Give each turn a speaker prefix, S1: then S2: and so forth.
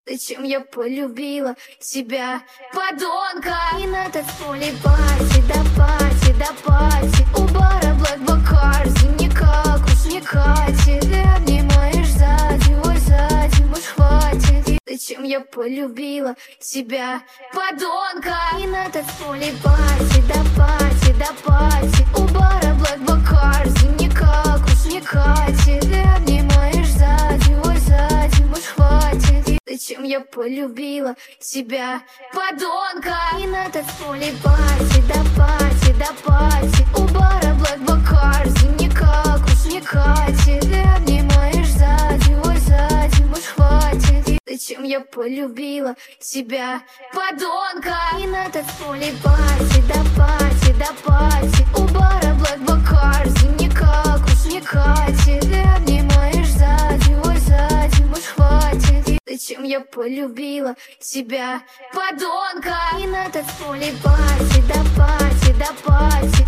S1: Зачем я полюбила себя, подонка? И на танцполе пати, да пати, да пати. У бара Black Bacardi, никак уж не катит. Ты обнимаешь сзади, ой, сзади, уж хватит. Зачем я полюбила себя, подонка? И на танцполе пати, да пати, да пати. У бара Black Bacardi, никак уж не катит. Ты обнимаешь сзади, ой, сзади, уж хватит. Зачем я полюбила себя, подонка? И на танцполе пати, да пати, да пати. У бара Black Bacardi, никак уж не катит. Ты обнимаешь сзади, ой, сзади, уж хватит. Зачем я полюбила себя, подонка? И на танцполе пати, да пати, да пати. У бара Black Bacardi, никак уж не катит. Ты обнимаешь сзади, ой, сзади, уж хватит. Зачем я полюбила себя, подонка? И на танцполе пати, да пати, да пати.